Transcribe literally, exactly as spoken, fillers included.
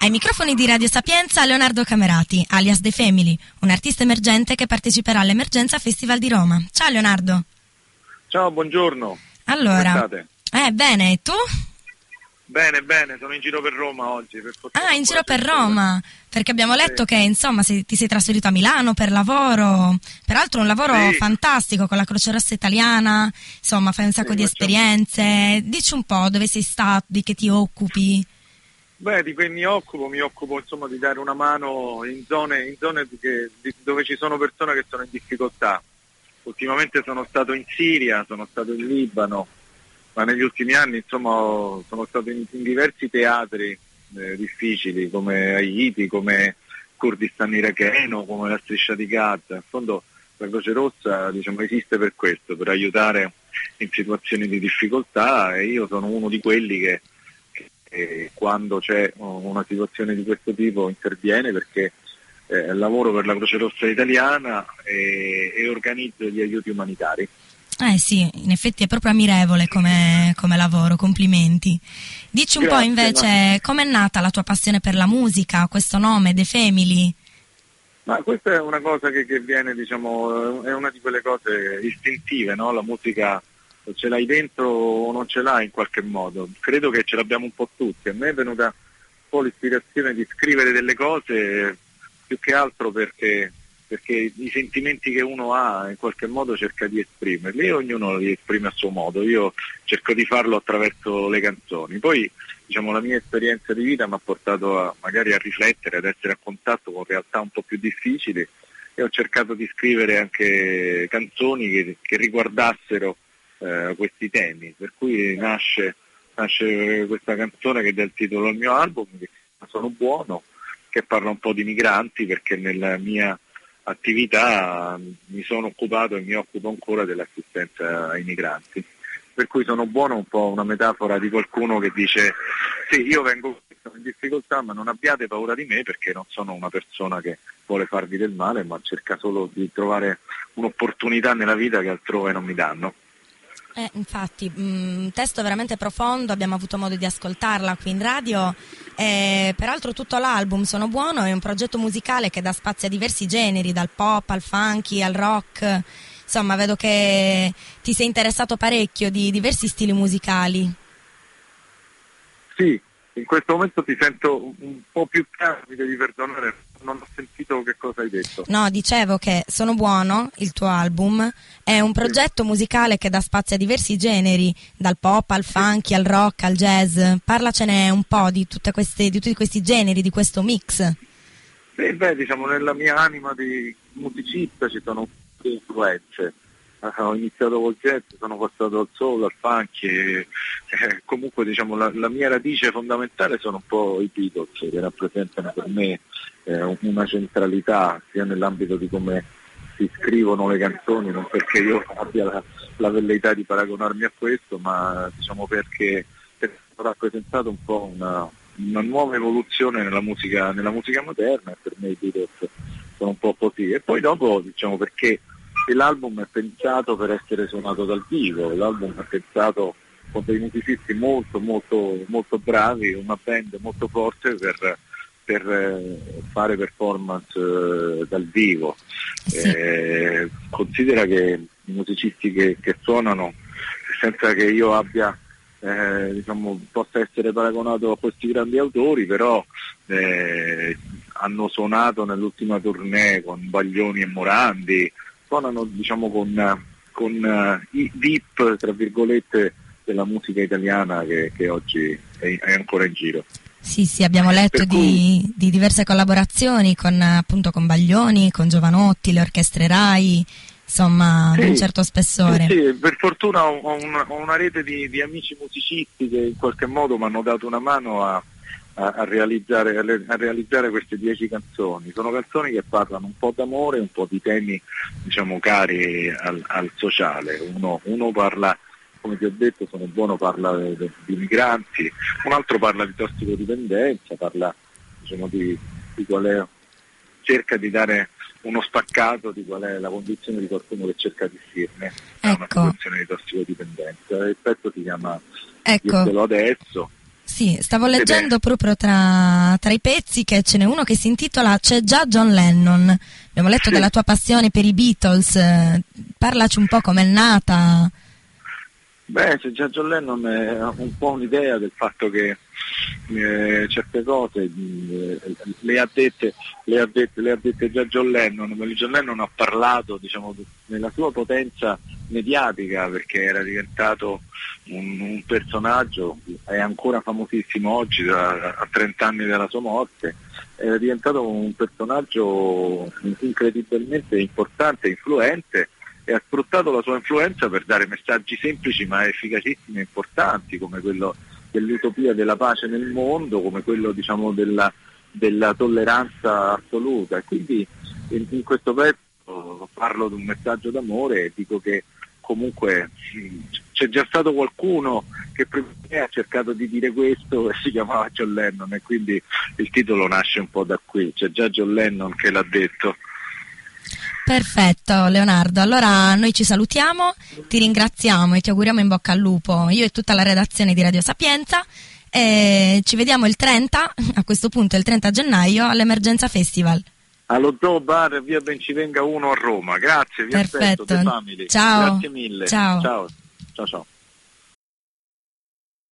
Ai microfoni di Radio Sapienza Leonardo Camerati, alias The Family, un artista emergente che parteciperà all'Emergenza Festival di Roma. Ciao Leonardo. Ciao, buongiorno. Allora, come state? Eh, bene, e tu? Bene, bene, sono in giro per Roma oggi. Per ah, in giro per Roma, perché abbiamo letto sì. che insomma sei, ti sei trasferito a Milano per lavoro, peraltro un lavoro sì. fantastico con la Croce Rossa Italiana, insomma fai un sacco sì, di esperienze. Dici un po' dove sei stato, di che ti occupi? Beh, di che mi occupo, mi occupo insomma di dare una mano in zone, in zone che, di, dove ci sono persone che sono in difficoltà. Ultimamente sono stato in Siria, sono stato in Libano, ma negli ultimi anni insomma sono stato in, in diversi teatri eh, difficili come Haiti, come Kurdistan iracheno, come la Striscia di Gaza. In fondo la Croce Rossa diciamo, esiste per questo, per aiutare in situazioni di difficoltà, e io sono uno di quelli che E quando c'è una situazione di questo tipo interviene, perché eh, lavoro per la Croce Rossa Italiana e, e organizzo gli aiuti umanitari. Eh sì, in effetti è proprio ammirevole come, come lavoro, complimenti. Dici un Grazie, po' invece ma... com'è nata la tua passione per la musica, questo nome, The Family? Ma questa è una cosa che, che viene, diciamo, è una di quelle cose istintive, no? La musica ce l'hai dentro o non ce l'hai in qualche modo, credo che ce l'abbiamo un po' tutti. A me è venuta un po' l'ispirazione di scrivere delle cose più che altro perché, perché i sentimenti che uno ha in qualche modo cerca di esprimerli, e ognuno li esprime a suo modo. Io cerco di farlo attraverso le canzoni. Poi diciamo la mia esperienza di vita mi ha portato a, magari a riflettere, ad essere a contatto con realtà un po' più difficili, e ho cercato di scrivere anche canzoni che, che riguardassero Eh, questi temi, per cui nasce, nasce questa canzone che dà il titolo al mio album, che Sono Buono, che parla un po' di migranti, perché nella mia attività mi sono occupato e mi occupo ancora dell'assistenza ai migranti, per cui Sono Buono è un po' una metafora di qualcuno che dice sì, io vengo in difficoltà ma non abbiate paura di me, perché non sono una persona che vuole farvi del male, ma cerca solo di trovare un'opportunità nella vita che altrove non mi danno. Eh, infatti, un testo veramente profondo, abbiamo avuto modo di ascoltarla qui in radio, eh, peraltro tutto l'album Sono Buono è un progetto musicale che dà spazio a diversi generi, dal pop al funky al rock, insomma vedo che ti sei interessato parecchio di diversi stili musicali. Sì, in questo momento ti sento un po' più calmo, mi devi perdonare, non ho sentito che cosa hai detto. No, dicevo che Sono Buono, il tuo album, è un progetto sì. musicale che dà spazio a diversi generi, dal pop al funky sì. al rock al jazz. Parlacene un po' di tutte queste, di tutti questi generi, di questo mix. Beh, beh, diciamo nella mia anima di musicista ci sono influenze. Ho iniziato col jazz, sono passato al soul, al funky, e, eh, comunque diciamo la, la mia radice fondamentale sono un po' i Beatles, che rappresentano per me eh, una centralità sia nell'ambito di come si scrivono le canzoni, non perché io abbia la, la velleità di paragonarmi a questo, ma diciamo perché hanno rappresentato un po' una, una nuova evoluzione nella musica, nella musica moderna, e per me i Beatles sono un po' così. E poi dopo diciamo perché e l'album è pensato per essere suonato dal vivo, l'album è pensato con dei musicisti molto molto molto bravi, una band molto forte per, per fare performance eh, dal vivo. Sì. Eh, considera che i musicisti che, che suonano, senza che io abbia eh, diciamo possa essere paragonato a questi grandi autori, però eh, hanno suonato nell'ultima tournée con Baglioni e Morandi, suonano diciamo con, con uh, i dip tra virgolette della musica italiana che, che oggi è, è ancora in giro. Sì, sì, abbiamo letto per di, cui... di diverse collaborazioni con appunto con Baglioni, con Giovanotti, le orchestre Rai, insomma sì, di un certo spessore. Sì, sì, per fortuna ho una, ho una rete di, di amici musicisti che in qualche modo mi hanno dato una mano a A, a, realizzare, a realizzare queste dieci canzoni. Sono canzoni che parlano un po' d'amore, un po' di temi diciamo cari al, al sociale. Uno, uno parla, come ti ho detto, Sono Buono, parla di, di migranti, un altro parla di tossicodipendenza, parla diciamo di, di qual è, cerca di dare uno spaccato di qual è la condizione di qualcuno che cerca di uscirne da ecco. una situazione di tossicodipendenza. Il pezzo si chiama ecco. Dirtelo adesso. Sì, stavo leggendo proprio tra, tra i pezzi che ce n'è uno che si intitola C'è già John Lennon. Abbiamo letto Sì. della tua passione per i Beatles, eh, parlaci un po' com'è nata. Beh, c'è già John Lennon è un po' un'idea del fatto che eh, certe cose eh, le, ha dette, le, ha dette, le ha dette già John Lennon, ma John Lennon ha parlato, diciamo, nella sua potenza mediatica, perché era diventato un, un personaggio, è ancora famosissimo oggi da, a trenta anni dalla sua morte, era diventato un personaggio incredibilmente importante e influente, e ha sfruttato la sua influenza per dare messaggi semplici ma efficacissimi e importanti, come quello dell'utopia della pace nel mondo, come quello, diciamo, della, della tolleranza assoluta. E quindi in, in questo pezzo parlo di un messaggio d'amore e dico che comunque c'è già stato qualcuno che prima di me ha cercato di dire questo e si chiamava John Lennon, e quindi il titolo nasce un po' da qui, c'è già John Lennon che l'ha detto. Perfetto Leonardo, allora noi ci salutiamo, ti ringraziamo e ti auguriamo in bocca al lupo, io e tutta la redazione di Radio Sapienza, e ci vediamo il trenta, a questo punto il trenta gennaio, all'Emergenza Festival. Allo Zoo Bar, via Bencivenga uno a Roma. Grazie, vi Perfetto. aspetto, The Family. Ciao. Grazie mille. Ciao. Ciao, ciao. ciao.